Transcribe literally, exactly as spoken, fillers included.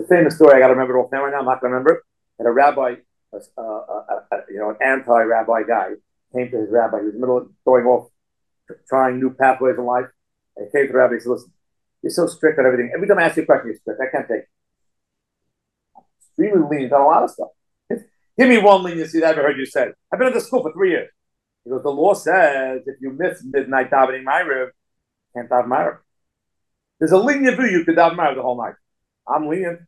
famous story. I got to remember it offhand right now. I'm not going to remember it. And a rabbi, uh, uh, uh, you know, an anti-rabbi guy, came to his rabbi. He was in the middle of going off, trying new pathways in life. And he came to the rabbi and said, "Listen, you're so strict on everything. Every time I ask you a question, you're strict. I can't take it. Extremely lenient on a lot of stuff. Give me one leniency that I ever heard you say. I've been at the school for three years." He goes, "The law says if you miss midnight davening Ma'ariv, can't daven Ma'ariv. There's a lenient view you could daven Ma'ariv the whole night. I'm lenient.